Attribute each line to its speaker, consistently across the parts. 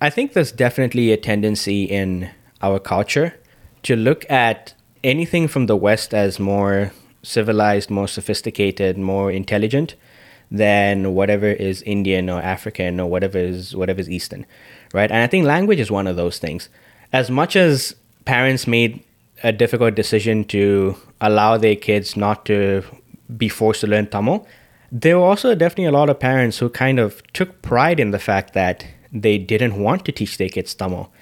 Speaker 1: I think there's definitely a tendency in our culture to look at anything from the West as more civilized, more sophisticated, more intelligent than whatever is Indian or African or whatever is Eastern, right? And I think language is one of those things. As much as parents made a difficult decision to allow their kids not to be forced to learn Tamil, there were also definitely a lot of parents who kind of took pride in the fact that they didn't want to teach their kids Tamil.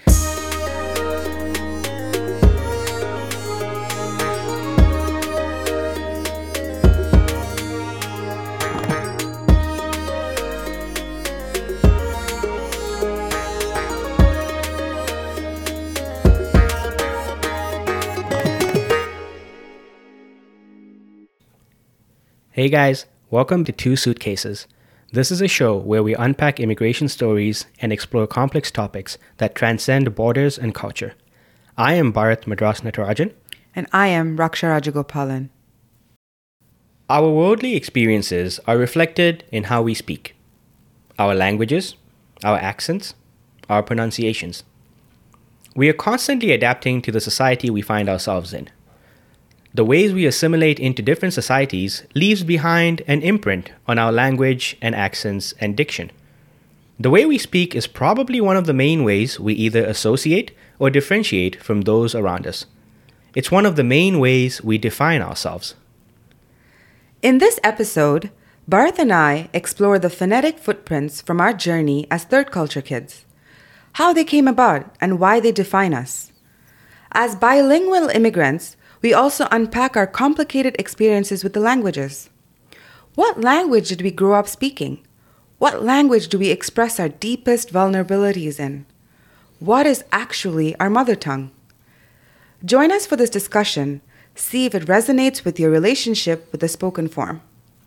Speaker 1: Hey guys, welcome to Two Suitcases. This is a show where we unpack immigration stories and explore complex topics that transcend borders and culture. I am Bharat Madras Natarajan.
Speaker 2: And I am Raksha Rajagopalan.
Speaker 1: Our worldly experiences are reflected in how we speak. Our languages, our accents, our pronunciations. We are constantly adapting to the society we find ourselves in. The ways we assimilate into different societies leaves behind an imprint on our language and accents and diction. The way we speak is probably one of the main ways we either associate or differentiate from those around us. It's one of the main ways we define ourselves.
Speaker 2: In this episode, Bharat and I explore the phonetic footprints from our journey as third culture kids, how they came about and why they define us. As bilingual immigrants, we also unpack our complicated experiences with the languages. What language did we grow up speaking? What language do we express our deepest vulnerabilities in? What is actually our mother tongue? Join us for this discussion. See if it resonates with your relationship with the spoken form.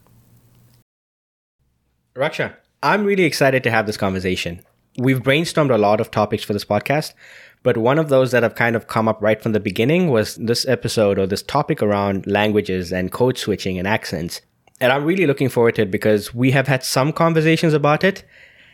Speaker 1: Raksha, I'm really excited to have this conversation. We've brainstormed a lot of topics for this podcast, but one of those that have kind of come up right from the beginning was this episode or this topic around languages and code switching and accents. And I'm really looking forward to it because we have had some conversations about it.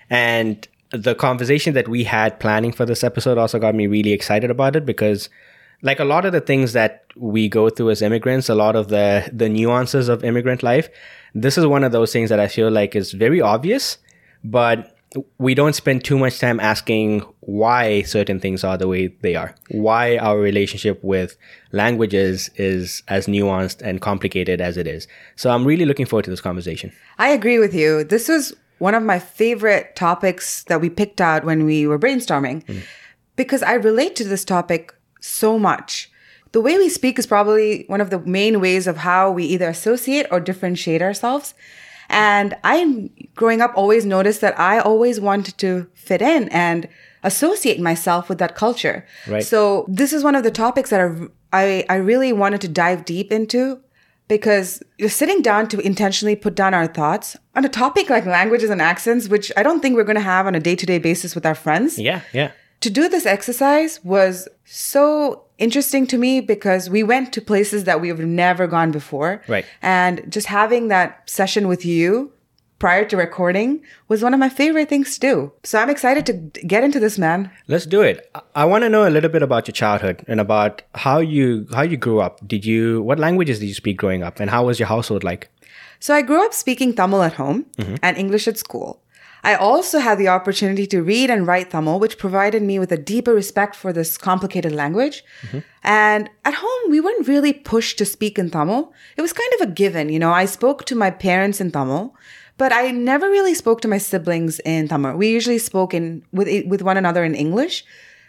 Speaker 1: And the conversation that we had planning for this episode also got me really excited about it because like a lot of the things that we go through as immigrants, a lot of the nuances of immigrant life, this is one of those things that I feel like is very obvious, but we don't spend too much time asking why certain things are the way they are, why our relationship with languages is as nuanced and complicated as it is. So I'm really looking forward to this conversation.
Speaker 2: I agree with you. This was one of my favorite topics that we picked out when we were brainstorming because I relate to this topic so much. The way we speak is probably one of the main ways of how we either associate or differentiate ourselves. And I, growing up, always noticed that I always wanted to fit in and associate myself with that culture.
Speaker 1: Right.
Speaker 2: So this is one of the topics that I really wanted to dive deep into because you're sitting down to intentionally put down our thoughts on a topic like languages and accents, which I don't think we're going to have on a day-to-day basis with our friends.
Speaker 1: Yeah.
Speaker 2: To do this exercise was so interesting to me because we went to places that we've never gone before.
Speaker 1: Right.
Speaker 2: And just having that session with you prior to recording was one of my favorite things to do. So I'm excited to get into this, man.
Speaker 1: Let's do it. I want to know a little bit about your childhood and about how you grew up. What languages did you speak growing up and how was your household like?
Speaker 2: So I grew up speaking Tamil at home and English at school. I also had the opportunity to read and write Tamil, which provided me with a deeper respect for this complicated language. And at home, we weren't really pushed to speak in Tamil. It was kind of a given. You know, I spoke to my parents in Tamil, but I never really spoke to my siblings in Tamil. We usually spoke with one another in English.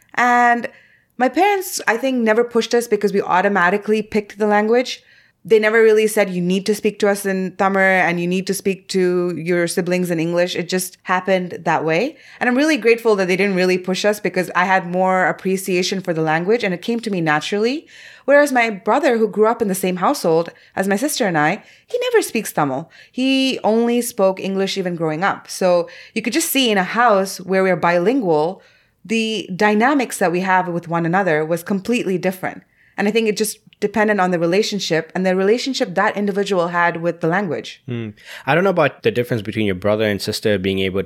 Speaker 2: And my parents, I think, never pushed us because we automatically picked the language. They never really said, you need to speak to us in Tamil and you need to speak to your siblings in English. It just happened that way. And I'm really grateful that they didn't really push us because I had more appreciation for the language and it came to me naturally. Whereas my brother, who grew up in the same household as my sister and I, he never speaks Tamil. He only spoke English even growing up. So you could just see in a house where we're bilingual, the dynamics that we have with one another was completely different. And I think it just dependent on the relationship and the relationship that individual had with the language.
Speaker 1: I don't know about the difference between your brother and sister being able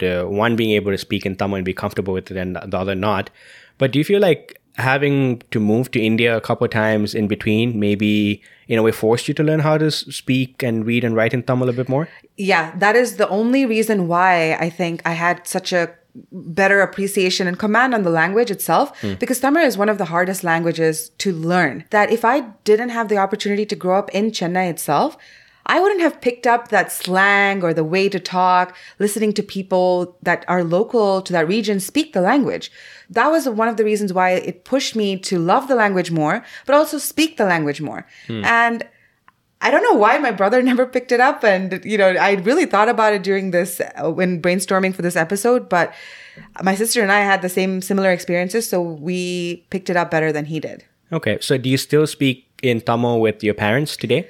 Speaker 1: to speak in Tamil and be comfortable with it and the other not. But do you feel like having to move to India a couple of times in between maybe in a way forced you to learn how to speak and read and write in Tamil a bit more?
Speaker 2: Yeah, that is the only reason why I think I had such a better appreciation and command on the language itself, because Tamil is one of the hardest languages to learn. That if I didn't have the opportunity to grow up in Chennai itself, I wouldn't have picked up that slang or the way to talk, listening to people that are local to that region speak the language. That was one of the reasons why it pushed me to love the language more, but also speak the language more. And I don't know why my brother never picked it up. And, I really thought about it during this, when brainstorming for this episode, but my sister and I had the similar experiences. So we picked it up better than he did.
Speaker 1: Okay. So do you still speak in Tamil with your parents today?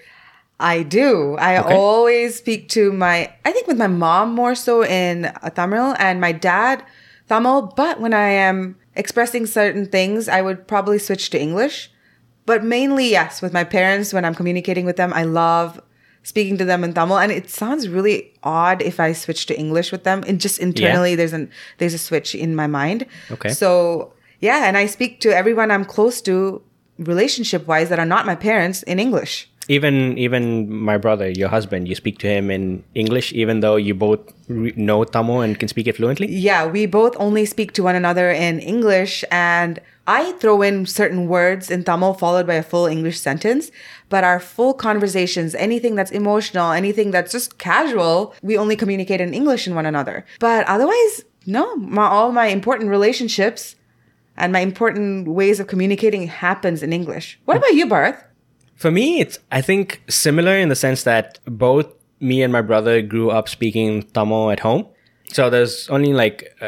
Speaker 2: I do. I always speak to with my mom more so in Tamil and my dad Tamil. But when I am expressing certain things, I would probably switch to English. But mainly, yes, with my parents, when I'm communicating with them, I love speaking to them in Tamil. And it sounds really odd if I switch to English with them. And just internally, there's a switch in my mind.
Speaker 1: Okay.
Speaker 2: So, yeah, and I speak to everyone I'm close to relationship-wise that are not my parents in English.
Speaker 1: Even my brother, your husband, you speak to him in English, even though you both know Tamil and can speak it fluently?
Speaker 2: Yeah, we both only speak to one another in English, and I throw in certain words in Tamil followed by a full English sentence. But our full conversations, anything that's emotional, anything that's just casual, we only communicate in English in one another. But otherwise, no, all my important relationships and my important ways of communicating happens in English. What about you, Bharth?
Speaker 1: For me, it's, I think, similar in the sense that both me and my brother grew up speaking Tamil at home. So there's only a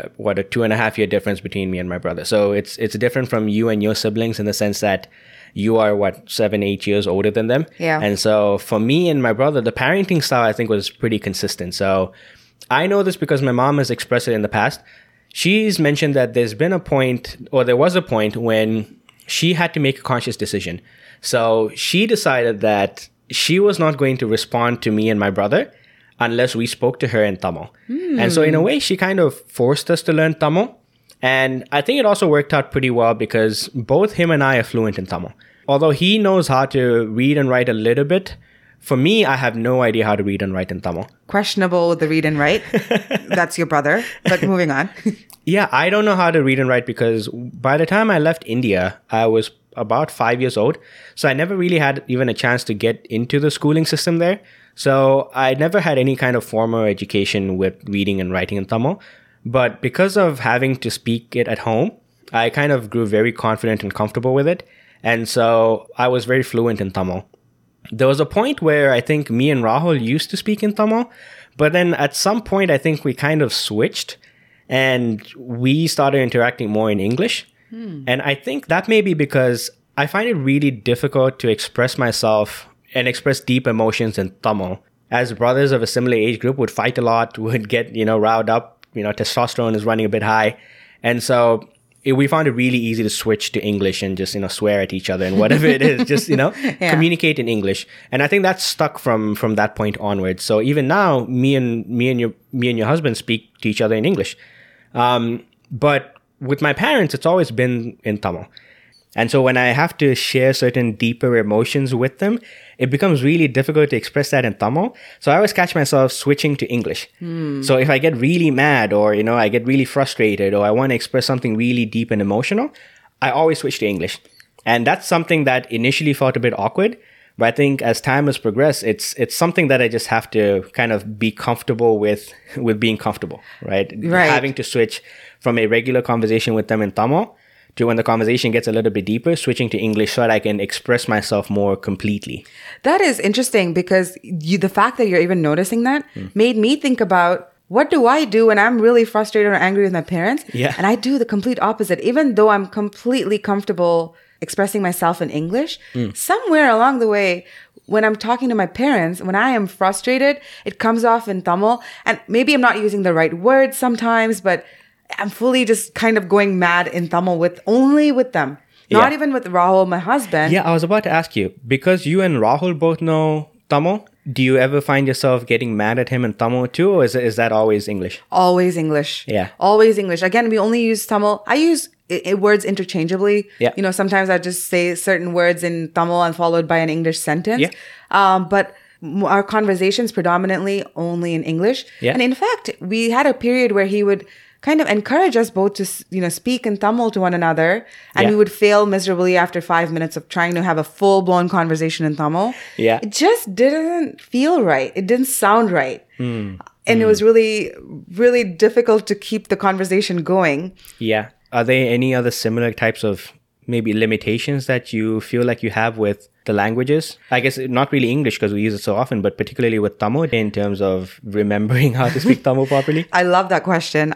Speaker 1: 2.5 year difference between me and my brother. So it's different from you and your siblings in the sense that you are 7-8 years older than them.
Speaker 2: Yeah.
Speaker 1: And so for me and my brother, the parenting style I think was pretty consistent. So I know this because my mom has expressed it in the past. She's mentioned that there was a point when she had to make a conscious decision. So she decided that she was not going to respond to me and my brother unless we spoke to her in Tamil. And so in a way, she kind of forced us to learn Tamil. And I think it also worked out pretty well because both him and I are fluent in Tamil. Although he knows how to read and write a little bit, for me, I have no idea how to read and write in Tamil.
Speaker 2: Questionable, the read and write. That's your brother. But moving on.
Speaker 1: Yeah, I don't know how to read and write because by the time I left India, I was about 5 years old. So I never really had even a chance to get into the schooling system there. So I never had any kind of formal education with reading and writing in Tamil. But because of having to speak it at home, I kind of grew very confident and comfortable with it. And so I was very fluent in Tamil. There was a point where I think me and Rahul used to speak in Tamil. But then at some point, I think we kind of switched and we started interacting more in English. And I think that may be because I find it really difficult to express myself and express deep emotions in Tamil. As brothers of a similar age group would fight a lot, would get, riled up, testosterone is running a bit high. And so we found it really easy to switch to English and just, swear at each other and whatever it is, just, communicate in English. And I think that's stuck from that point onwards. So even now, me and your husband speak to each other in English. But with my parents, it's always been in Tamil. And so when I have to share certain deeper emotions with them, it becomes really difficult to express that in Tamil. So I always catch myself switching to English. So if I get really mad or, I get really frustrated or I want to express something really deep and emotional, I always switch to English. And that's something that initially felt a bit awkward. But I think as time has progressed, it's something that I just have to kind of be comfortable with being comfortable, right? Having to switch from a regular conversation with them in Tamil to when the conversation gets a little bit deeper, switching to English so that I can express myself more completely.
Speaker 2: That is interesting because the fact that you're even noticing that made me think about what do I do when I'm really frustrated or angry with my parents?
Speaker 1: Yeah.
Speaker 2: And I do the complete opposite. Even though I'm completely comfortable expressing myself in English, somewhere along the way, when I'm talking to my parents, when I am frustrated, it comes off in Tamil. And maybe I'm not using the right words sometimes, but I'm fully just kind of going mad in Tamil only with them. Not
Speaker 1: Yeah.
Speaker 2: even with Rahul, my husband.
Speaker 1: Yeah, I was about to ask you, because you and Rahul both know Tamil, do you ever find yourself getting mad at him in Tamil too, or is that always English?
Speaker 2: Always English.
Speaker 1: Yeah.
Speaker 2: Always English. Again, we only use Tamil. I use words interchangeably.
Speaker 1: Yeah.
Speaker 2: You know, sometimes I just say certain words in Tamil and followed by an English sentence.
Speaker 1: Yeah.
Speaker 2: But our conversations predominantly only in English.
Speaker 1: Yeah.
Speaker 2: And in fact, we had a period where he would kind of encourage us both to, speak in Tamil to one another. And
Speaker 1: Yeah.
Speaker 2: we would fail miserably after 5 minutes of trying to have a full-blown conversation in Tamil.
Speaker 1: Yeah.
Speaker 2: It just didn't feel right. It didn't sound right. And it was really, really difficult to keep the conversation going.
Speaker 1: Yeah. Are there any other similar types of maybe limitations that you feel like you have with the languages? I guess not really English because we use it so often, but particularly with Tamil in terms of remembering how to speak Tamil properly?
Speaker 2: I love that question.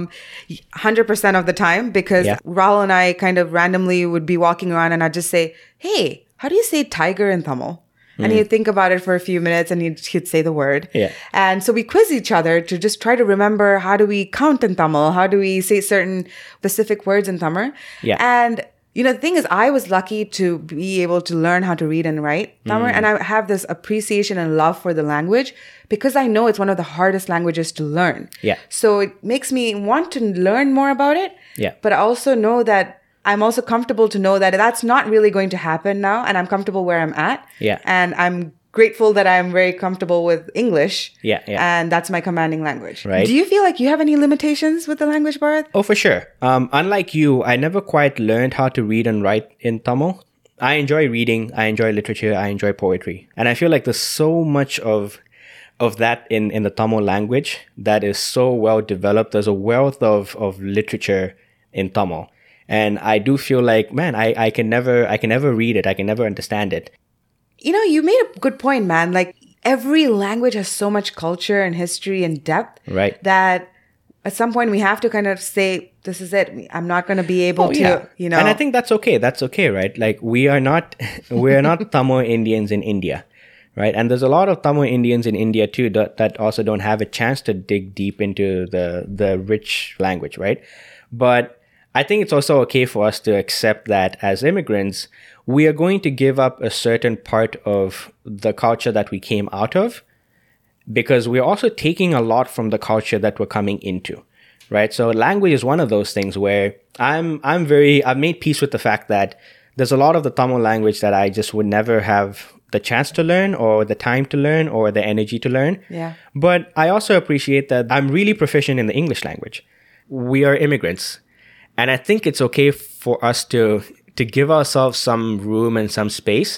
Speaker 2: 100% of the time, because
Speaker 1: Yeah.
Speaker 2: Rahul and I kind of randomly would be walking around and I'd just say, hey, how do you say tiger in Tamil? And he'd think about it for a few minutes and he'd say the word.
Speaker 1: Yeah.
Speaker 2: And so we quiz each other to just try to remember, how do we count in Tamil? How do we say certain specific words in Tamil?
Speaker 1: Yeah.
Speaker 2: And the thing is, I was lucky to be able to learn how to read and write Tamil. And I have this appreciation and love for the language because I know it's one of the hardest languages to learn.
Speaker 1: Yeah.
Speaker 2: So it makes me want to learn more about it.
Speaker 1: Yeah.
Speaker 2: But I also know that I'm also comfortable to know that that's not really going to happen now. And I'm comfortable where I'm at.
Speaker 1: Yeah.
Speaker 2: And I'm grateful that I'm very comfortable with English.
Speaker 1: Yeah, yeah.
Speaker 2: And that's my commanding language.
Speaker 1: Right.
Speaker 2: Do you feel like you have any limitations with the language, Bharat?
Speaker 1: Oh, for sure. Unlike you, I never quite learned how to read and write in Tamil. I enjoy reading, I enjoy literature, I enjoy poetry. And I feel like there's so much of that in the Tamil language that is so well developed. There's a wealth of literature in Tamil. And I do feel like, man, I can never read it. I can never understand it.
Speaker 2: You made a good point, man. Like, every language has so much culture and history and depth.
Speaker 1: Right.
Speaker 2: That at some point we have to kind of say, this is it. I'm not going to be able to,
Speaker 1: And I think that's okay. That's okay, right? Like, we are not Tamil Indians in India, right? And there's a lot of Tamil Indians in India too that also don't have a chance to dig deep into the rich language, right? But I think it's also okay for us to accept that as immigrants, we are going to give up a certain part of the culture that we came out of because we're also taking a lot from the culture that we're coming into, right? So language is one of those things where I've made peace with the fact that there's a lot of the Tamil language that I just would never have the chance to learn or the time to learn or the energy to learn.
Speaker 2: Yeah.
Speaker 1: But I also appreciate that I'm really proficient in the English language. We are immigrants. And I think it's okay for us to give ourselves some room and some space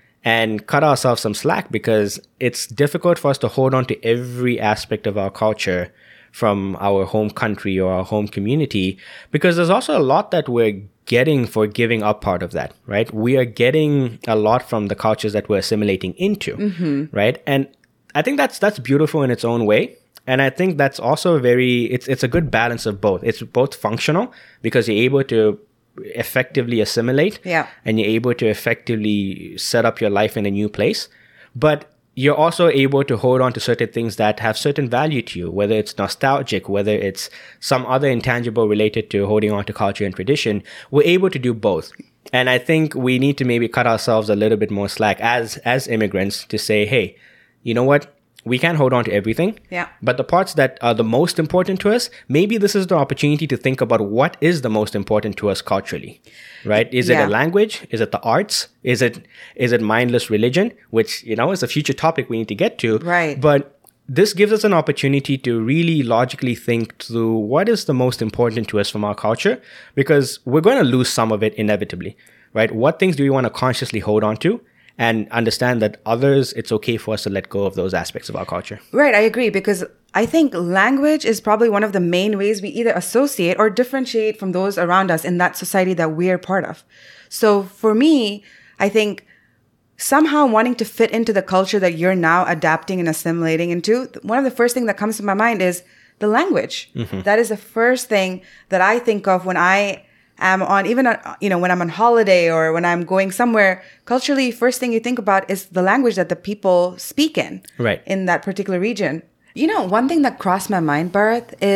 Speaker 1: and cut ourselves some slack because it's difficult for us to hold on to every aspect of our culture from our home country or our home community because there's also a lot that we're getting for giving up part of that, right? We are getting a lot from the cultures that we're assimilating into, right? And I think that's beautiful in its own way. And I think that's also it's a good balance of both. It's both functional because you're able to effectively assimilate and you're able to effectively set up your life in a new place. But you're also able to hold on to certain things that have certain value to you, whether it's nostalgic, whether it's some other intangible related to holding on to culture and tradition. We're able to do both. And I think we need to maybe cut ourselves a little bit more slack as immigrants to say, hey, you know what? We can't hold on to everything.
Speaker 2: Yeah.
Speaker 1: But the parts that are the most important to us, maybe this is the opportunity to think about what is the most important to us culturally, right? Is it a language? Is it the arts? Is it mindless religion? Which, is a future topic we need to get to.
Speaker 2: Right.
Speaker 1: But this gives us an opportunity to really logically think through what is the most important to us from our culture, because we're going to lose some of it inevitably, right? What things do we want to consciously hold on to? And understand that others, it's okay for us to let go of those aspects of our culture.
Speaker 2: Right, I agree, because I think language is probably one of the main ways we either associate or differentiate from those around us in that society that we're part of. So for me, I think somehow wanting to fit into the culture that you're now adapting and assimilating into, one of the first things that comes to my mind is the language. Mm-hmm. That is the first thing that I think of when I am on, even, when I'm on holiday or when I'm going somewhere, culturally, first thing you think about is the language that the people speak in that particular region. One thing that crossed my mind, Bharat, is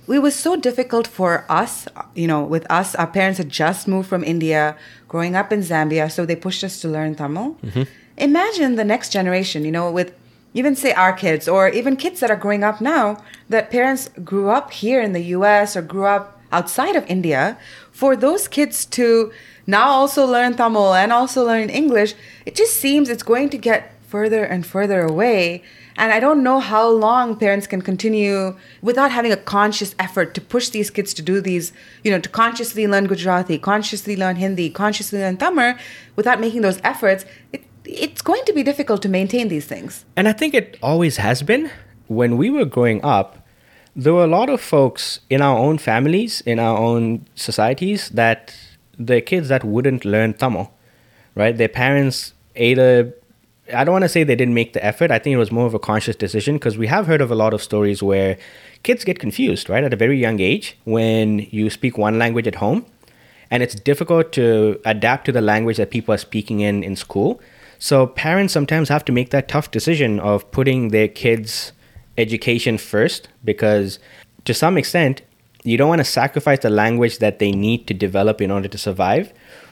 Speaker 2: it was so difficult for us, with us, our parents had just moved from India, growing up in Zambia, so they pushed us to learn Tamil. Imagine the next generation, with even say our kids or even kids that are growing up now, that parents grew up here in the US or grew up outside of India. For those kids to now also learn Tamil and also learn English, it just seems it's going to get further and further away. And I don't know how long parents can continue without having a conscious effort to push these kids to do these, to consciously learn Gujarati, consciously learn Hindi, consciously learn Tamil, without making those efforts. It's going to be difficult to maintain these things.
Speaker 1: And I think it always has been. When we were growing up, there were a lot of folks in our own families, in our own societies, that the kids that wouldn't learn Tamil, right? Their parents either, I don't want to say they didn't make the effort. I think it was more of a conscious decision, because we have heard of a lot of stories where kids get confused, right? At a very young age, when you speak one language at home, and it's difficult to adapt to the language that people are speaking in school. So parents sometimes have to make that tough decision of putting their kids' education first, because to some extent, you don't want to sacrifice the language that they need to develop in order to survive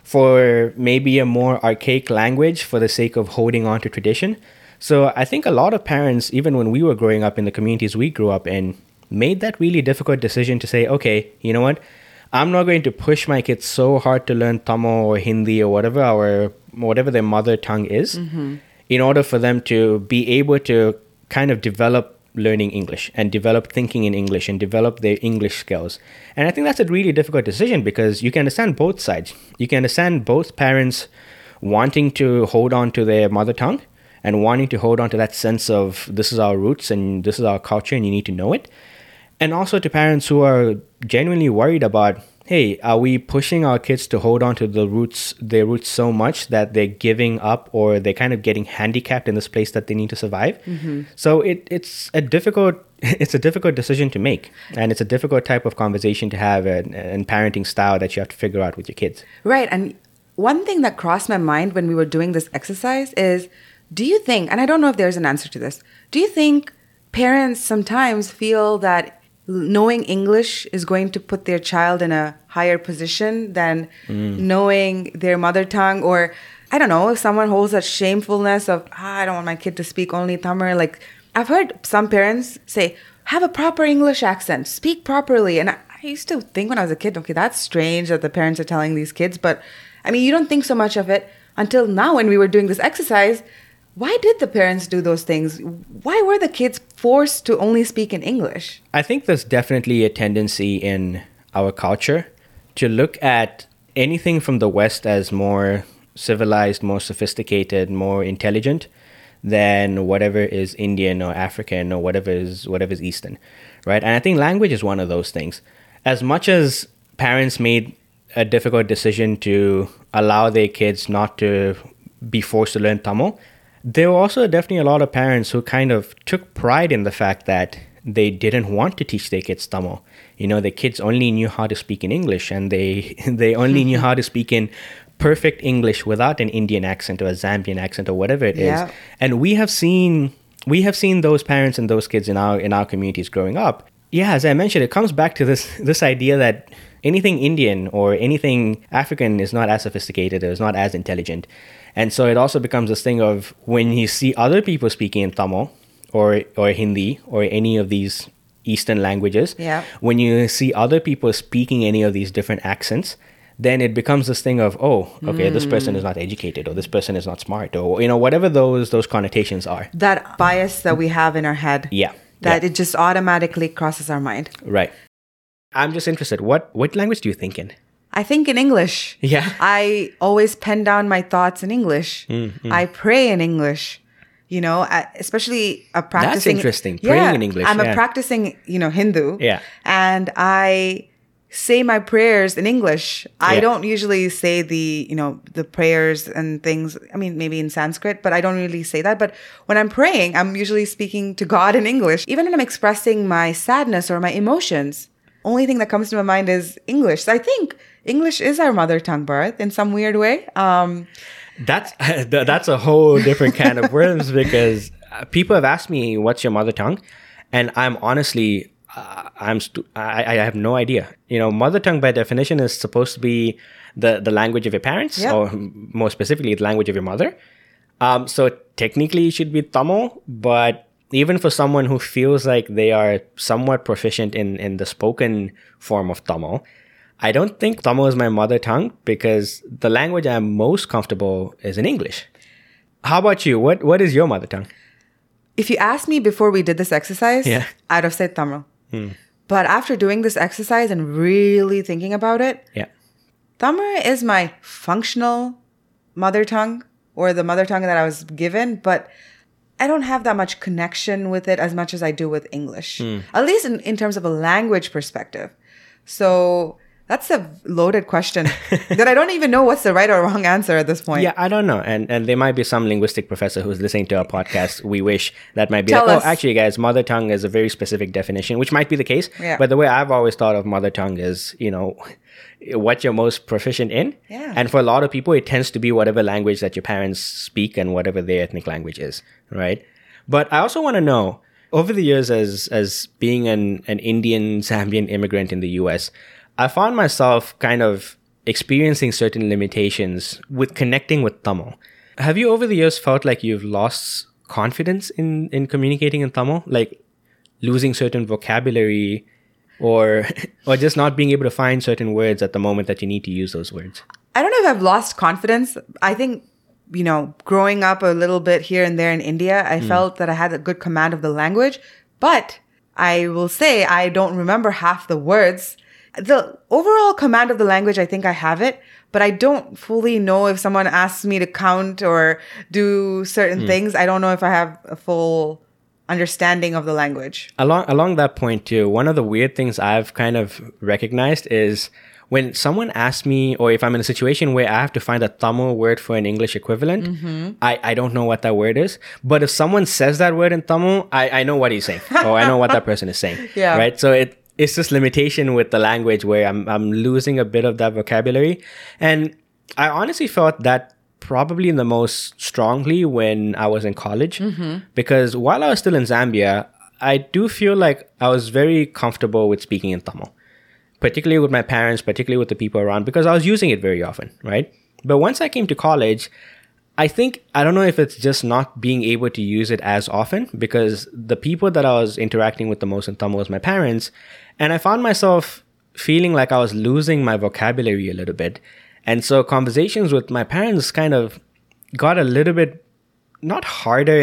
Speaker 1: for maybe a more archaic language for the sake of holding on to tradition. So I think a lot of parents, even when we were growing up in the communities we grew up in, made that really difficult decision to say, okay, you know what? I'm not going to push my kids so hard to learn Tamil or Hindi or whatever their mother tongue is, in order for them to be able to kind of develop learning English and develop thinking in English and develop their English skills. And I think that's a really difficult decision, because you can understand both sides. You can understand both parents wanting to hold on to their mother tongue and wanting to hold on to that sense of this is our roots and this is our culture and you need to know it. And also to parents who are genuinely worried about, hey, are we pushing our kids to hold on to their roots so much that they're giving up, or they're kind of getting handicapped in this place that they need to survive? So it's a difficult decision to make, and it's a difficult type of conversation to have, and parenting style that you have to figure out with your kids.
Speaker 2: Right. And one thing that crossed my mind when we were doing this exercise is, do you think, and I don't know if there's an answer to this, do you think parents sometimes feel that knowing English is going to put their child in a higher position than knowing their mother tongue? Or, I don't know, if someone holds that shamefulness of, I don't want my kid to speak only Tamil. Like, I've heard some parents say, have a proper English accent, speak properly. And I used to think when I was a kid, okay, that's strange that the parents are telling these kids. But, I mean, you don't think so much of it until now when we were doing this exercise. Why did the parents do those things? Why were the kids forced to only speak in English?
Speaker 1: I think there's definitely a tendency in our culture to look at anything from the West as more civilized, more sophisticated, more intelligent than whatever is Indian or African or whatever is Eastern, right? And I think language is one of those things. As much as parents made a difficult decision to allow their kids not to be forced to learn Tamil, there were also definitely a lot of parents who kind of took pride in the fact that they didn't want to teach their kids Tamil. The kids only knew how to speak in English, and they only knew how to speak in perfect English without an Indian accent or a Zambian accent or whatever it is. And we have seen those parents and those kids in our communities growing up. Yeah, as I mentioned, it comes back to this idea that anything Indian or anything African is not as sophisticated or is not as intelligent. And so it also becomes this thing of, when you see other people speaking in Tamil or Hindi or any of these Eastern languages, when you see other people speaking any of these different accents, then it becomes this thing of, oh, okay, this person is not educated, or this person is not smart, or whatever those connotations are.
Speaker 2: That bias that we have in our head. It just automatically crosses our mind.
Speaker 1: Right. I'm just interested. What language do you think in?
Speaker 2: I think in English.
Speaker 1: Yeah.
Speaker 2: I always pen down my thoughts in English. I pray in English. Especially a practicing.
Speaker 1: That's interesting. Praying in English.
Speaker 2: I'm a practicing, Hindu.
Speaker 1: Yeah.
Speaker 2: And I say my prayers in English. I don't usually say the prayers and things. I mean, maybe in Sanskrit, but I don't really say that. But when I'm praying, I'm usually speaking to God in English. Even when I'm expressing my sadness or my emotions, only thing that comes to my mind is English. So I think English is our mother tongue, Bharat, in some weird way.
Speaker 1: That's a whole different can of worms, because people have asked me, what's your mother tongue? And I'm honestly, I have no idea. Mother tongue by definition is supposed to be the language of your parents, or more specifically, the language of your mother. So technically, it should be Tamil, but even for someone who feels like they are somewhat proficient in the spoken form of Tamil, I don't think Tamil is my mother tongue, because the language I'm most comfortable is in English. How about you? What is your mother tongue?
Speaker 2: If you asked me before we did this exercise, I'd have said Tamil. But after doing this exercise and really thinking about it, Tamil is my functional mother tongue, or the mother tongue that I was given, but I don't have that much connection with it as much as I do with English, at least in terms of a language perspective. So that's a loaded question that I don't even know what's the right or wrong answer at this point.
Speaker 1: Yeah, I don't know. And there might be some linguistic professor who's listening to our podcast. We wish that might be
Speaker 2: Tell us.
Speaker 1: Oh, actually, guys, mother tongue is a very specific definition, which might be the case.
Speaker 2: Yeah.
Speaker 1: But the way I've always thought of mother tongue is, what you're most proficient in.
Speaker 2: Yeah.
Speaker 1: And for a lot of people, it tends to be whatever language that your parents speak and whatever their ethnic language is, right? But I also want to know, over the years as being an Indian Zambian immigrant in the US, I found myself kind of experiencing certain limitations with connecting with Tamil. Have you over the years felt like you've lost confidence in communicating in Tamil? Like losing certain vocabulary or just not being able to find certain words at the moment that you need to use those words?
Speaker 2: I don't know if I've lost confidence. I think, growing up a little bit here and there in India, I felt that I had a good command of the language. But I will say I don't remember half the words. The overall command of the language, I think I have it, but I don't fully know if someone asks me to count or do certain things. I don't know if I have a full understanding of the language.
Speaker 1: Along that point too, one of the weird things I've kind of recognized is when someone asks me, or if I'm in a situation where I have to find a Tamil word for an English equivalent, I don't know what that word is. But if someone says that word in Tamil, I know what he's saying, or I know what that person is saying.
Speaker 2: Yeah.
Speaker 1: Right? So it's this limitation with the language where I'm losing a bit of that vocabulary. And I honestly felt that probably the most strongly when I was in college, because while I was still in Zambia, I do feel like I was very comfortable with speaking in Tamil, particularly with my parents, particularly with the people around, because I was using it very often, right? But once I came to college, I don't know if it's just not being able to use it as often, because the people that I was interacting with the most in Tamil was my parents. And I found myself feeling like I was losing my vocabulary a little bit. And so conversations with my parents kind of got a little bit, not harder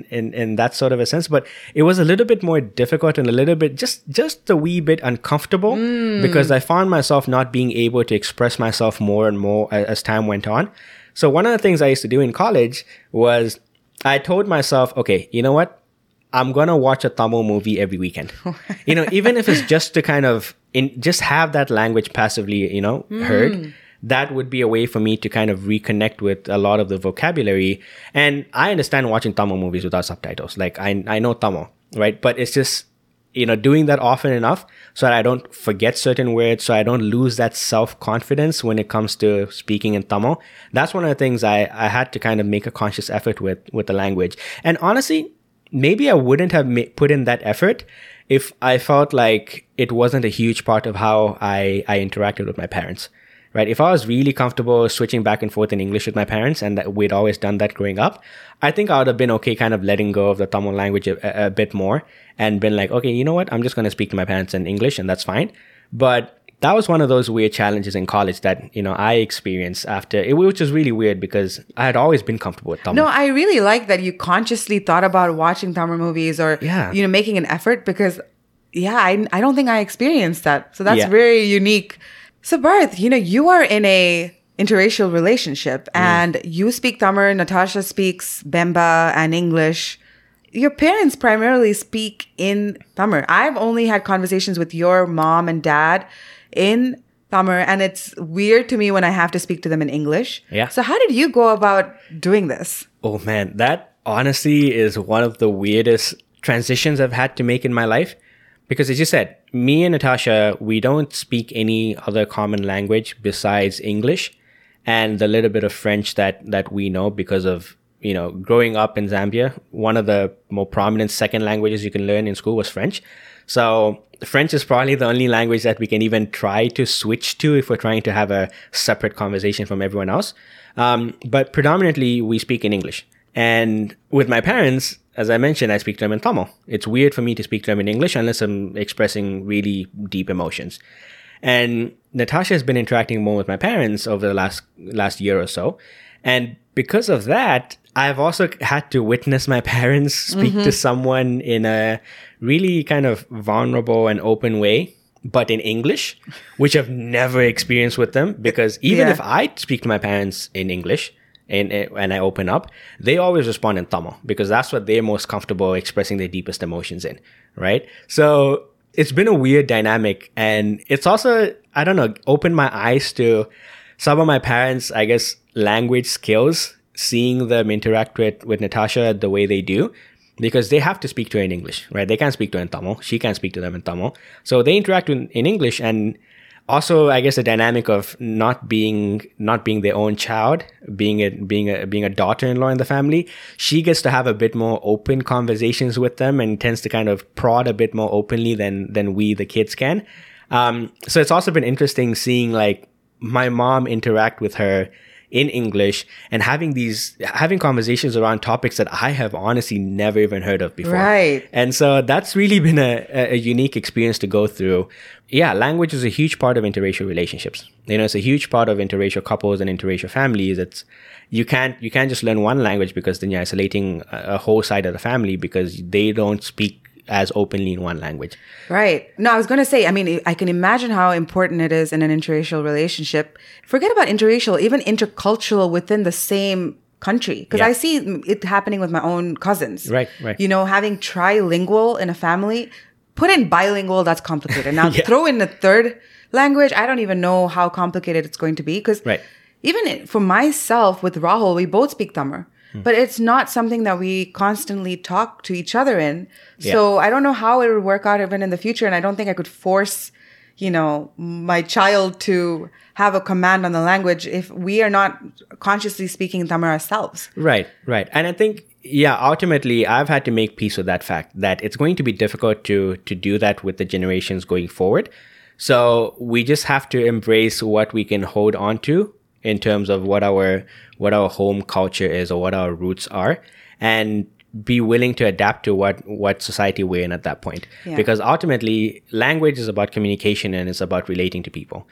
Speaker 1: in that sort of a sense, but it was a little bit more difficult and a little bit, just a wee bit uncomfortable, because I found myself not being able to express myself more and more as time went on. So one of the things I used to do in college was I told myself, okay, you know what? I'm going to watch a Tamil movie every weekend. Even if it's just to kind of just have that language passively, heard, that would be a way for me to kind of reconnect with a lot of the vocabulary. And I understand watching Tamil movies without subtitles. Like I know Tamil, right? But it's just, doing that often enough so that I don't forget certain words, so I don't lose that self-confidence when it comes to speaking in Tamil. That's one of the things I had to kind of make a conscious effort with the language. And honestly, maybe I wouldn't have put in that effort if I felt like it wasn't a huge part of how I interacted with my parents, right? If I was really comfortable switching back and forth in English with my parents, and that we'd always done that growing up, I think I would have been okay kind of letting go of the Tamil language a bit more and been like, okay, you know what? I'm just going to speak to my parents in English and that's fine. But that was one of those weird challenges in college that, I experienced which was really weird because I had always been comfortable with Tamil.
Speaker 2: No, I really like that you consciously thought about watching Tamil movies or, making an effort because, I don't think I experienced that. So that's very unique. So Bharth, you are in a interracial relationship and you speak Tamil, Natasha speaks Bemba and English. Your parents primarily speak in Tamil. I've only had conversations with your mom and dad in Tamil, and it's weird to me when I have to speak to them in English.
Speaker 1: Yeah.
Speaker 2: So how did you go about doing this?
Speaker 1: Oh man, that honestly is one of the weirdest transitions I've had to make in my life. Because as you said, me and Natasha, we don't speak any other common language besides English and the little bit of French that we know because of, growing up in Zambia. One of the more prominent second languages you can learn in school was French. So French is probably the only language that we can even try to switch to if we're trying to have a separate conversation from everyone else. But predominantly, we speak in English. And with my parents, as I mentioned, I speak to them in Tamil. It's weird for me to speak to them in English unless I'm expressing really deep emotions. And Natasha has been interacting more with my parents over the last year or so. And because of that, I've also had to witness my parents speak to someone in a really kind of vulnerable and open way, but in English, which I've never experienced with them. Because even if I speak to my parents in English and I open up, they always respond in Tamil because that's what they're most comfortable expressing their deepest emotions in, right? So it's been a weird dynamic. And it's also, I don't know, opened my eyes to some of my parents, I guess, language skills, seeing them interact with Natasha the way they do, because they have to speak to her in English, right? They can't speak to her in Tamil. She can't speak to them in Tamil. So they interact in English. And also, I guess, the dynamic of not being their own child, being a daughter-in-law in the family, she gets to have a bit more open conversations with them and tends to kind of prod a bit more openly than we, the kids, can. So it's also been interesting seeing like my mom interact with her in English and having conversations around topics that I have honestly never even heard of before.
Speaker 2: Right.
Speaker 1: And so that's really been a unique experience to go through. Yeah, language is a huge part of interracial relationships. It's a huge part of interracial couples and interracial families. You can't just learn one language because then you're isolating a whole side of the family because they don't speak as openly in one language.
Speaker 2: Right. No, I was going to say, I mean, I can imagine how important it is in an interracial relationship. Forget about interracial, even intercultural within the same country. Because I see it happening with my own cousins.
Speaker 1: Right.
Speaker 2: Having trilingual in a family, put in bilingual, that's complicated. Now throw in a third language, I don't even know how complicated it's going to be. Because even for myself with Rahul, we both speak Tamil. But it's not something that we constantly talk to each other in. So I don't know how it would work out even in the future. And I don't think I could force, my child to have a command on the language if we are not consciously speaking Tamil ourselves.
Speaker 1: Right. And I think, ultimately, I've had to make peace with that fact that it's going to be difficult to do that with the generations going forward. So we just have to embrace what we can hold on to in terms of what our home culture is or what our roots are, and be willing to adapt to what society we're in at that point. Yeah. Because ultimately, language is about communication and it's about relating to people.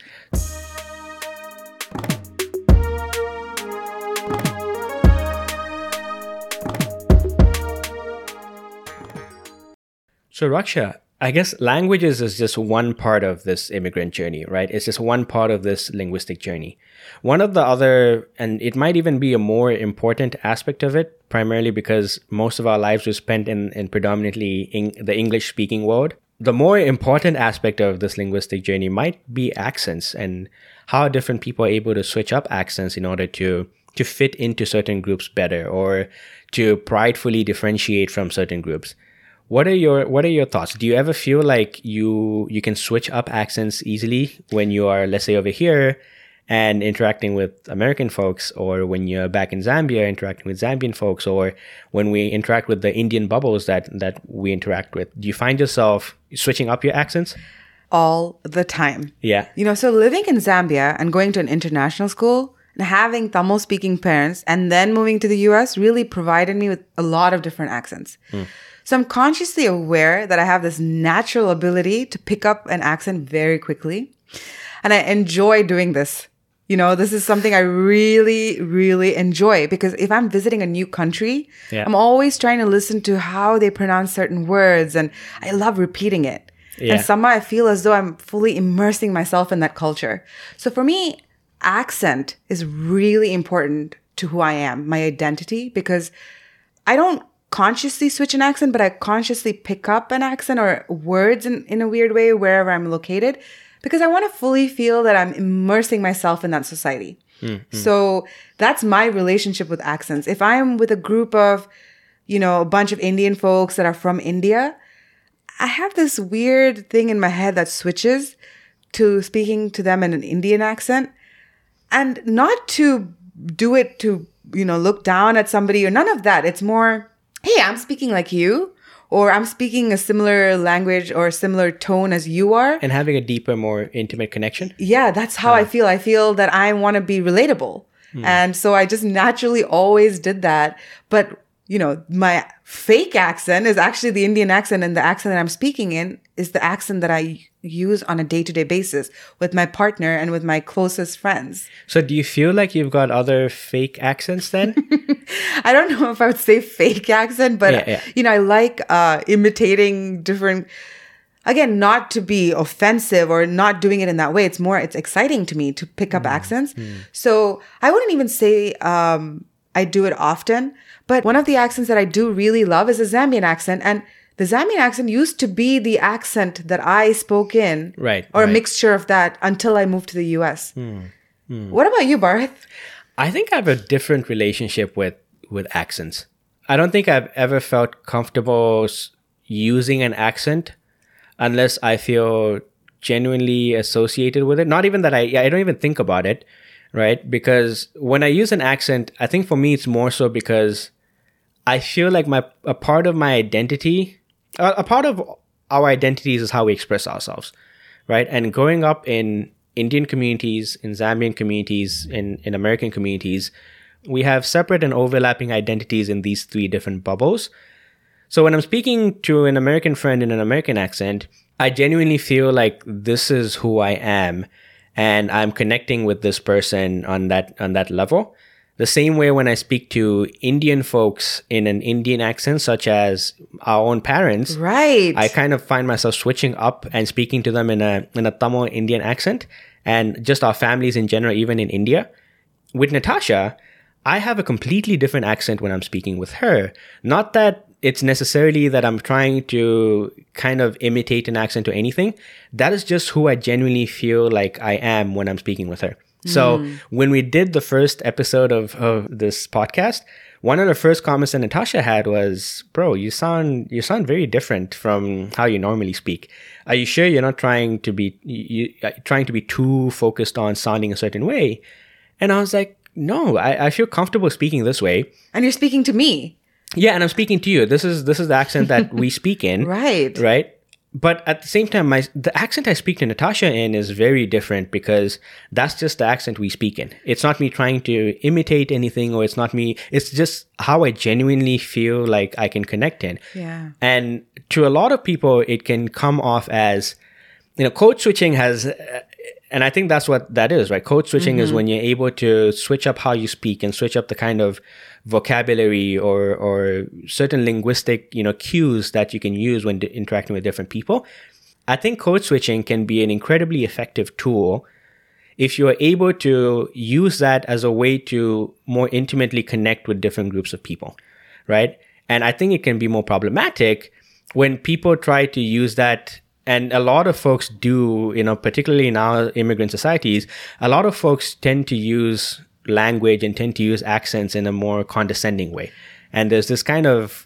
Speaker 1: So Raksha, I guess languages is just one part of this immigrant journey, right? It's just one part of this linguistic journey. One of the other, and it might even be a more important aspect of it, primarily because most of our lives were spent in predominantly in the English-speaking world. The more important aspect of this linguistic journey might be accents and how different people are able to switch up accents in order to fit into certain groups better or to pridefully differentiate from certain groups. What are your thoughts? Do you ever feel like you can switch up accents easily when you are, let's say, over here and interacting with American folks, or when you're back in Zambia interacting with Zambian folks, or when we interact with the Indian bubbles that we interact with? Do you find yourself switching up your accents?
Speaker 2: All the time.
Speaker 1: Yeah.
Speaker 2: So living in Zambia and going to an international school and having Tamil speaking parents and then moving to the US really provided me with a lot of different accents. So I'm consciously aware that I have this natural ability to pick up an accent very quickly. And I enjoy doing this. This is something I really, really enjoy, because if I'm visiting a new country, I'm always trying to listen to how they pronounce certain words, and I love repeating it. Yeah. And somehow I feel as though I'm fully immersing myself in that culture. So for me, accent is really important to who I am, my identity, because I don't consciously switch an accent, but I consciously pick up an accent or words in a weird way wherever I'm located, because I want to fully feel that I'm immersing myself in that society. Mm-hmm. So that's my relationship with accents. If I'm with a group of, a bunch of Indian folks that are from India, I have this weird thing in my head that switches to speaking to them in an Indian accent, and not to do it to, look down at somebody or none of that. It's more, hey, I'm speaking like you, or I'm speaking a similar language or a similar tone as you are.
Speaker 1: And having a deeper, more intimate connection.
Speaker 2: Yeah, that's how I feel. I feel that I want to be relatable. And so I just naturally always did that. But, my fake accent is actually the Indian accent, and the accent that I'm speaking in is the accent that I use on a day-to-day basis with my partner and with my closest friends.
Speaker 1: So do you feel like you've got other fake accents then?
Speaker 2: I don't know if I would say fake accent, but, I like imitating different... Again, not to be offensive or not doing it in that way. It's exciting to me to pick up accents. So I wouldn't even say I do it often. But one of the accents that I do really love is a Zambian accent. And the Zambian accent used to be the accent that I spoke in.
Speaker 1: Right.
Speaker 2: Or a mixture of that until I moved to the US. What about you, Bharth?
Speaker 1: I think I have a different relationship with accents. I don't think I've ever felt comfortable using an accent unless I feel genuinely associated with it. Not even that I don't even think about it, right? Because when I use an accent, I think for me it's more so because I feel like a part of my identity, a part of our identities is how we express ourselves, right? And growing up in Indian communities, in Zambian communities, in American communities, we have separate and overlapping identities in these three different bubbles. So when I'm speaking to an American friend in an American accent, I genuinely feel like this is who I am, and I'm connecting with this person on that level. The same way when I speak to Indian folks in an Indian accent, such as our own parents,
Speaker 2: right?
Speaker 1: I kind of find myself switching up and speaking to them in a Tamil Indian accent, and just our families in general, even in India. With Natasha, I have a completely different accent when I'm speaking with her. Not that it's necessarily that I'm trying to kind of imitate an accent or anything. That is just who I genuinely feel like I am when I'm speaking with her. So when we did the first episode of this podcast, one of the first comments that Natasha had was, "Bro, you sound very different from how you normally speak. Are you sure you're not trying to be too focused on sounding a certain way?" And I was like, "No, I feel comfortable speaking this way."
Speaker 2: And you're speaking to me.
Speaker 1: Yeah, and I'm speaking to you. This is the accent that we speak in. Right. But at the same time, the accent I speak to Natasha in is very different because that's just the accent we speak in. It's not me trying to imitate anything, or it's not me. It's just how I genuinely feel like I can connect in.
Speaker 2: Yeah.
Speaker 1: And to a lot of people, it can come off as, code switching has... And I think that's what that is, right? Code switching is when you're able to switch up how you speak and switch up the kind of vocabulary or certain linguistic, cues that you can use when interacting with different people. I think code switching can be an incredibly effective tool if you are able to use that as a way to more intimately connect with different groups of people, right? And I think it can be more problematic when people try to use that. And a lot of folks do, particularly in our immigrant societies, a lot of folks tend to use language and tend to use accents in a more condescending way. And there's this kind of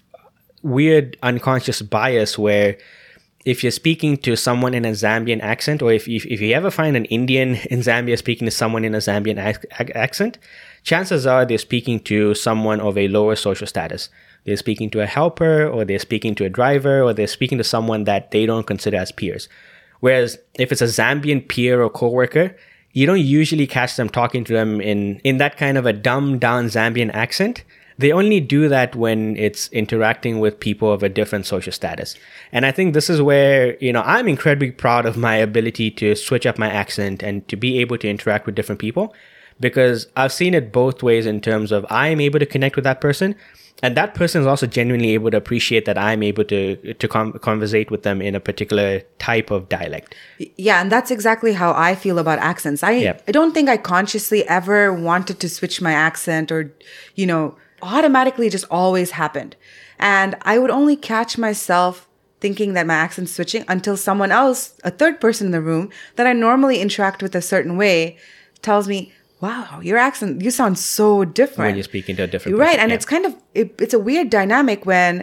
Speaker 1: weird unconscious bias where if you're speaking to someone in a Zambian accent, or if you ever find an Indian in Zambia speaking to someone in a Zambian accent, chances are they're speaking to someone of a lower social status. They're speaking to a helper, or they're speaking to a driver, or they're speaking to someone that they don't consider as peers. Whereas if it's a Zambian peer or coworker, you don't usually catch them talking to them in that kind of a dumbed down Zambian accent. They only do that when it's interacting with people of a different social status. And I think this is where, I'm incredibly proud of my ability to switch up my accent and to be able to interact with different people, because I've seen it both ways in terms of I'm able to connect with that person, and that person is also genuinely able to appreciate that I'm able to conversate with them in a particular type of dialect.
Speaker 2: Yeah, and that's exactly how I feel about accents. I don't think I consciously ever wanted to switch my accent or, automatically just always happened. And I would only catch myself thinking that my accent's switching until someone else, a third person in the room that I normally interact with a certain way, tells me, "Wow, your accent, you sound so different."
Speaker 1: When you're speaking to a different
Speaker 2: person. Right. And
Speaker 1: yeah.
Speaker 2: it's kind of, it's a weird dynamic when,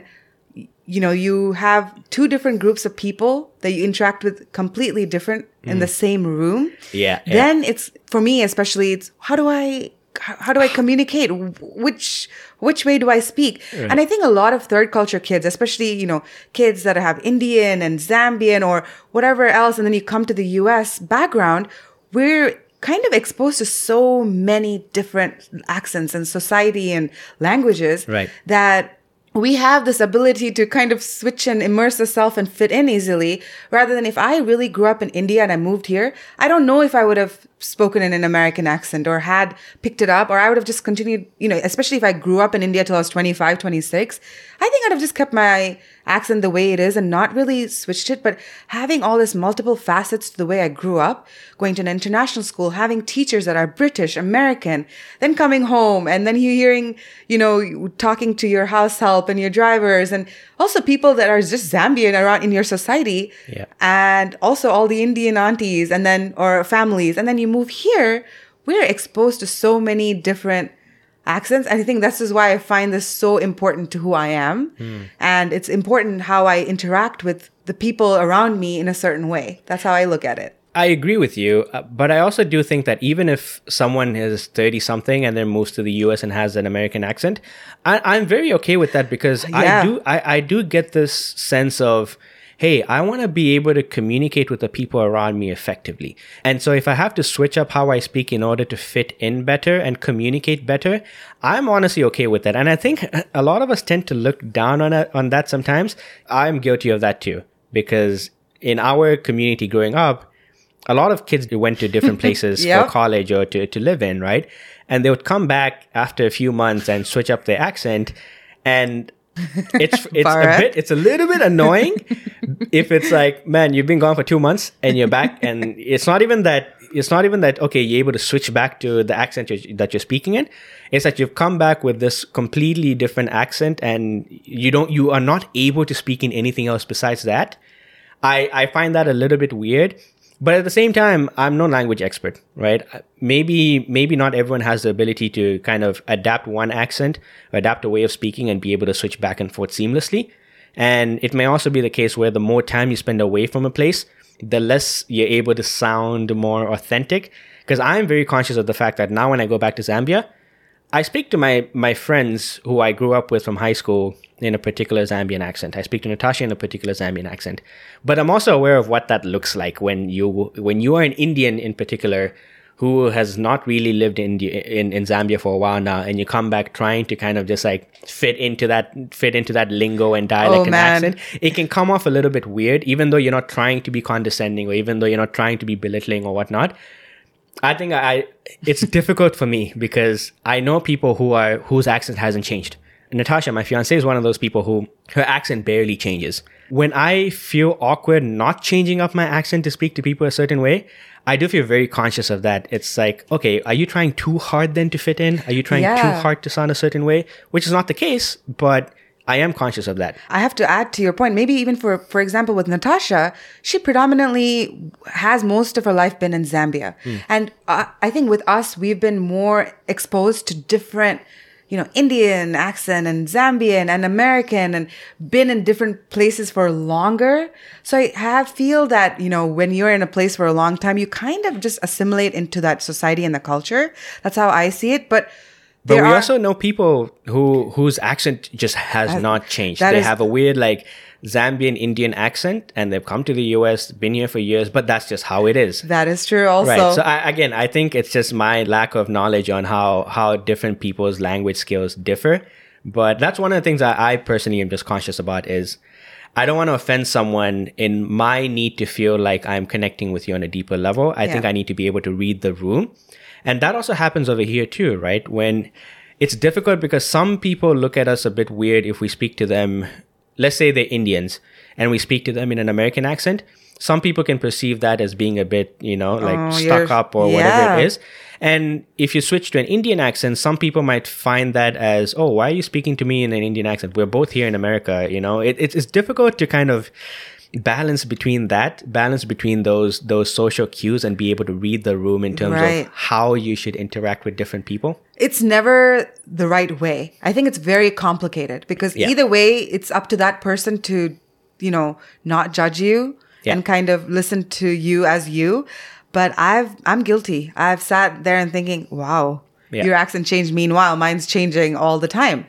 Speaker 2: you have two different groups of people that you interact with completely different in the same room.
Speaker 1: Yeah.
Speaker 2: Then it's, for me especially, it's how do I how do I communicate? Which way do I speak? Right. And I think a lot of third culture kids, especially, kids that have Indian and Zambian or whatever else, and then you come to the US background, we're kind of exposed to so many different accents and society and languages that we have this ability to kind of switch and immerse ourselves and fit in easily, rather than if I really grew up in India and I moved here, I don't know if I would have spoken in an American accent or had picked it up, or I would have just continued, especially if I grew up in India till I was 25, 26, I think I'd have just kept my accent the way it is and not really switched it. But having all this multiple facets to the way I grew up, going to an international school, having teachers that are British, American, then coming home and then you hearing, talking to your house help and your drivers, and also people that are just Zambian around in your society, and also all the Indian aunties and then, or families. And then you move here, we're exposed to so many different accents. And I think this is why I find this so important to who I am. And it's important how I interact with the people around me in a certain way. That's how I look at it.
Speaker 1: I agree with you, but I also do think that even if someone is 30-something and then moves to the US and has an American accent, I'm very okay with that, because I do get this sense of, hey, I want to be able to communicate with the people around me effectively. And so if I have to switch up how I speak in order to fit in better and communicate better, I'm honestly okay with that. And I think a lot of us tend to look down on that sometimes. I'm guilty of that too, because in our community growing up, a lot of kids went to different places for college or to live in, right? And they would come back after a few months and switch up their accent. And it's a little bit annoying if it's like, man, you've been gone for 2 months and you're back, and it's not even that, okay, you're able to switch back to the accent that you're speaking in. It's that you've come back with this completely different accent and you are not able to speak in anything else besides that. I find that a little bit weird. But at the same time, I'm no language expert, right? Maybe not everyone has the ability to kind of adapt one accent, or adapt a way of speaking and be able to switch back and forth seamlessly. And it may also be the case where the more time you spend away from a place, the less you're able to sound more authentic. Because I'm very conscious of the fact that now when I go back to Zambia, I speak to my friends who I grew up with from high school in a particular Zambian accent. I speak to Natasha in a particular Zambian accent. But I'm also aware of what that looks like when you are an Indian in particular who has not really lived in Zambia for a while now, and you come back trying to kind of just like fit into that lingo and dialect and accent. It can come off a little bit weird, even though you're not trying to be condescending, or even though you're not trying to be belittling or whatnot. I think it's difficult for me because I know people whose accent hasn't changed. Natasha, my fiance, is one of those people who her accent barely changes. When I feel awkward not changing up my accent to speak to people a certain way, I do feel very conscious of that. It's like, okay, are you trying too hard then to fit in? Are you trying too hard to sound a certain way? Which is not the case, but I am conscious of that.
Speaker 2: I have to add to your point, maybe even for example, with Natasha, she predominantly has most of her life been in Zambia. And I think with us, we've been more exposed to different, Indian accent and Zambian and American, and been in different places for longer. So I feel that, when you're in a place for a long time, you kind of just assimilate into that society and the culture. That's how I see it. But
Speaker 1: we also know people whose accent just has not changed. They have a weird Zambian Indian accent, and they've come to the US, been here for years, but that's just how it is.
Speaker 2: That is true also.
Speaker 1: Right. So I think it's just my lack of knowledge on how different people's language skills differ. But that's one of the things I personally am just conscious about is I don't want to offend someone in my need to feel like I'm connecting with you on a deeper level. I think I need to be able to read the room. And that also happens over here too, right? When it's difficult because some people look at us a bit weird if we speak to them. Let's say they're Indians and we speak to them in an American accent. Some people can perceive that as being a bit, stuck up or whatever it is. And if you switch to an Indian accent, some people might find that as, oh, why are you speaking to me in an Indian accent? We're both here in America. It's difficult to kind of balance between those social cues and be able to read the room in terms of how you should interact with different people.
Speaker 2: It's never the right way. I think it's very complicated because either way, it's up to that person to, not judge you and kind of listen to you as you. But I'm guilty. I've sat there and thinking, wow,
Speaker 1: Yeah.
Speaker 2: Your accent changed. Meanwhile, mine's changing all the time.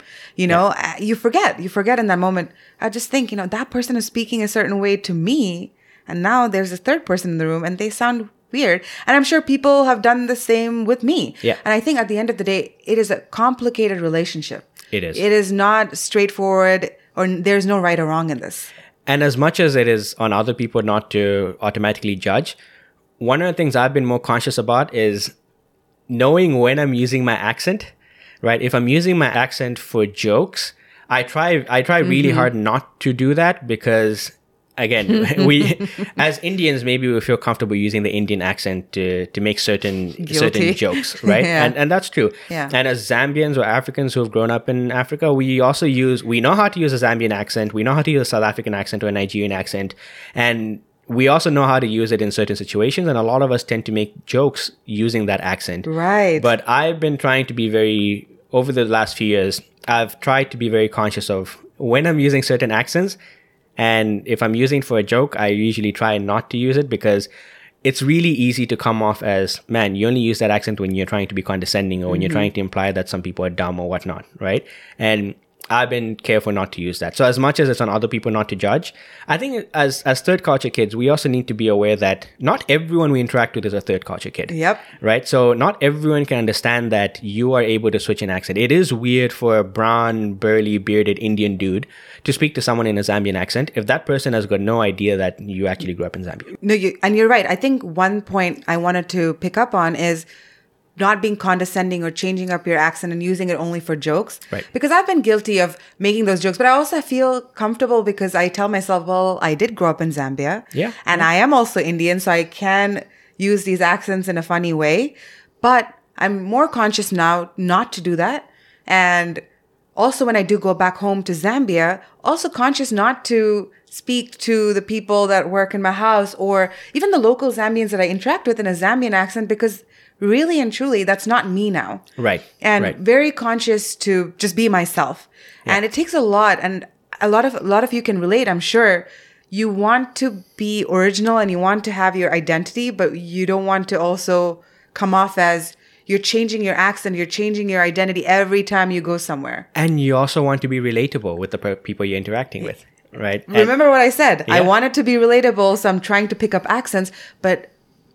Speaker 2: You forget in that moment. I just think, that person is speaking a certain way to me. And now there's a third person in the room and they sound weird. And I'm sure people have done the same with me.
Speaker 1: Yeah.
Speaker 2: And I think at the end of the day, it is a complicated relationship.
Speaker 1: It is.
Speaker 2: It is not straightforward, or there's no right or wrong in this.
Speaker 1: And as much as it is on other people not to automatically judge, one of the things I've been more conscious about is knowing when I'm using my accent, right? If I'm using my accent for jokes, I try really hard not to do that because, again, we as Indians, maybe we feel comfortable using the Indian accent to make certain jokes, right?
Speaker 2: Yeah.
Speaker 1: And that's true.
Speaker 2: Yeah.
Speaker 1: And as Zambians or Africans who have grown up in Africa, we know how to use a Zambian accent, we know how to use a South African accent or a Nigerian accent, and we also know how to use it in certain situations, and a lot of us tend to make jokes using that accent.
Speaker 2: Right.
Speaker 1: But I've been trying to be over the last few years, I've tried to be very conscious of when I'm using certain accents. And if I'm using it for a joke, I usually try not to use it because it's really easy to come off as, man, you only use that accent when you're trying to be condescending or when you're trying to imply that some people are dumb or whatnot, right? And I've been careful not to use that. So as much as it's on other people not to judge, I think as third culture kids, we also need to be aware that not everyone we interact with is a third culture kid.
Speaker 2: Yep.
Speaker 1: Right? So not everyone can understand that you are able to switch an accent. It is weird for a brown, burly, bearded Indian dude to speak to someone in a Zambian accent if that person has got no idea that you actually grew up in Zambia.
Speaker 2: No, you're right. I think one point I wanted to pick up on is not being condescending or changing up your accent and using it only for jokes.
Speaker 1: Right.
Speaker 2: Because I've been guilty of making those jokes, but I also feel comfortable because I tell myself, well, I did grow up in Zambia.
Speaker 1: Yeah.
Speaker 2: And I am also Indian, so I can use these accents in a funny way. But I'm more conscious now not to do that. And also when I do go back home to Zambia, also conscious not to speak to the people that work in my house or even the local Zambians that I interact with in a Zambian accent because really and truly, that's not me now.
Speaker 1: Right.
Speaker 2: And very conscious to just be myself. Yeah. And it takes a lot. And a lot of you can relate, I'm sure. You want to be original and you want to have your identity, but you don't want to also come off as you're changing your accent, you're changing your identity every time you go somewhere.
Speaker 1: And you also want to be relatable with the people you're interacting with, right?
Speaker 2: Remember what I said. Yeah. I wanted to be relatable, so I'm trying to pick up accents. But,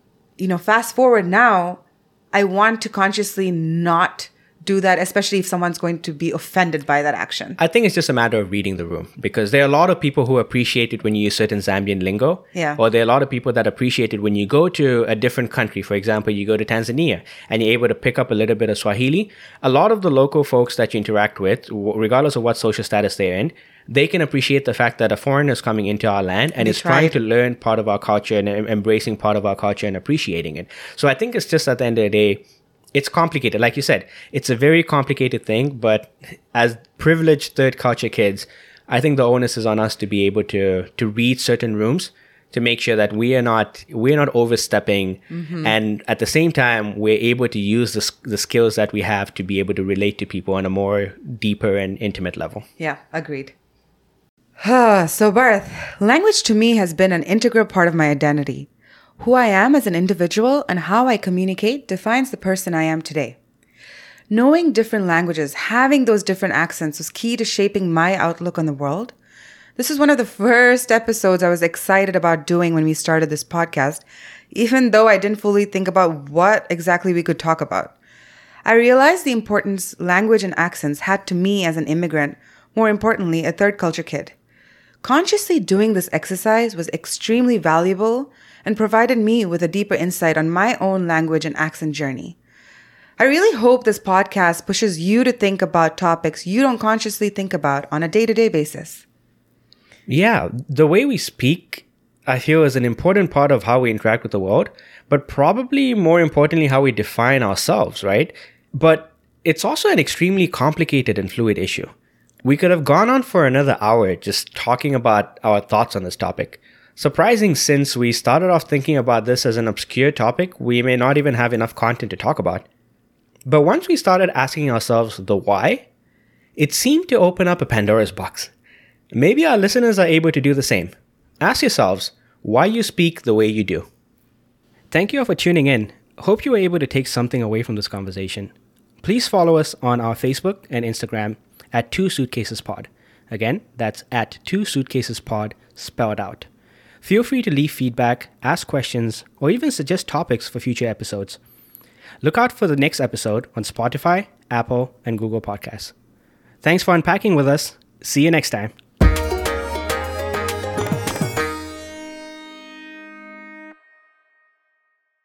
Speaker 2: fast forward now, I want to consciously not do that, especially if someone's going to be offended by that action.
Speaker 1: I think it's just a matter of reading the room because there are a lot of people who appreciate it when you use certain Zambian lingo.
Speaker 2: Yeah.
Speaker 1: Or there are a lot of people that appreciate it when you go to a different country. For example, you go to Tanzania and you're able to pick up a little bit of Swahili. A lot of the local folks that you interact with, regardless of what social status they're in, they can appreciate the fact that a foreigner is coming into our land and is trying to learn part of our culture and embracing part of our culture and appreciating it. So I think it's just at the end of the day, it's complicated. Like you said, it's a very complicated thing, but as privileged third culture kids, I think the onus is on us to be able to read certain rooms to make sure that we're not overstepping, and at the same time we're able to use the skills that we have to be able to relate to people on a more deeper and intimate level.
Speaker 2: Yeah, agreed. So Bharth, language to me has been an integral part of my identity. Who I am as an individual and how I communicate defines the person I am today. Knowing different languages, having those different accents was key to shaping my outlook on the world. This is one of the first episodes I was excited about doing when we started this podcast, even though I didn't fully think about what exactly we could talk about. I realized the importance language and accents had to me as an immigrant, more importantly, a third culture kid. Consciously doing this exercise was extremely valuable and provided me with a deeper insight on my own language and accent journey. I really hope this podcast pushes you to think about topics you don't consciously think about on a day-to-day basis.
Speaker 1: Yeah, the way we speak, I feel, is an important part of how we interact with the world, but probably more importantly, how we define ourselves, right? But it's also an extremely complicated and fluid issue. We could have gone on for another hour just talking about our thoughts on this topic. Surprising, since we started off thinking about this as an obscure topic, we may not even have enough content to talk about. But once we started asking ourselves the why, it seemed to open up a Pandora's box. Maybe our listeners are able to do the same. Ask yourselves why you speak the way you do. Thank you all for tuning in. Hope you were able to take something away from this conversation. Please follow us on our Facebook and Instagram at 2suitcasespod. Again, that's at 2suitcasespod spelled out. Feel free to leave feedback, ask questions, or even suggest topics for future episodes. Look out for the next episode on Spotify, Apple, and Google Podcasts. Thanks for unpacking with us. See you next time.